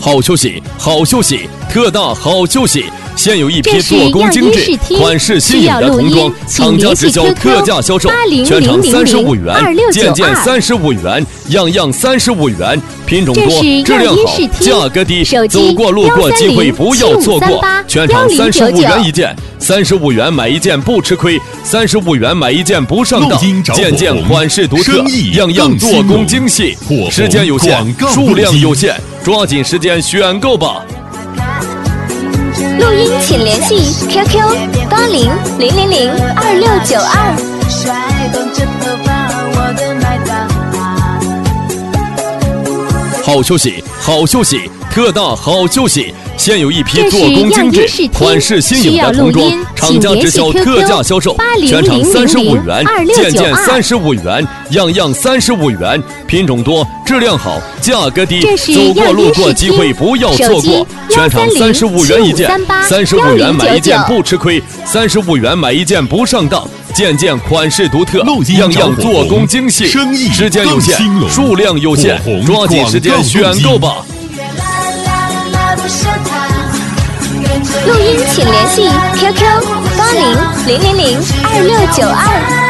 好休息，好休息，特大好休息！现有一批做工精致、款式新颖的童装，厂家直销特价销售，全场35元，件件35元，样样35元，品种多，质量好，价格低，走过路过机会不要错过！全场35元一件，35元买一件不吃亏，35元买一件不上当，件件款式独特，样样做工精细，时间有限，数量有限，抓紧时间选购吧！ 录音请联系 QQ8000022692。 好休息，好休息，特大好休息！现有一批做工精致、款式新颖的童装，厂家直销特价销售，全场35元，件件35元，样样35元，品种多，质量好，价格低，走过路过机会不要错过！全场35元一件，35元买一件不吃亏，35元买一件不上当，件件款式独特，样样做工精细，时间有限，数量有限，抓紧时间选购吧！ 录音请联系 QQ8000022692。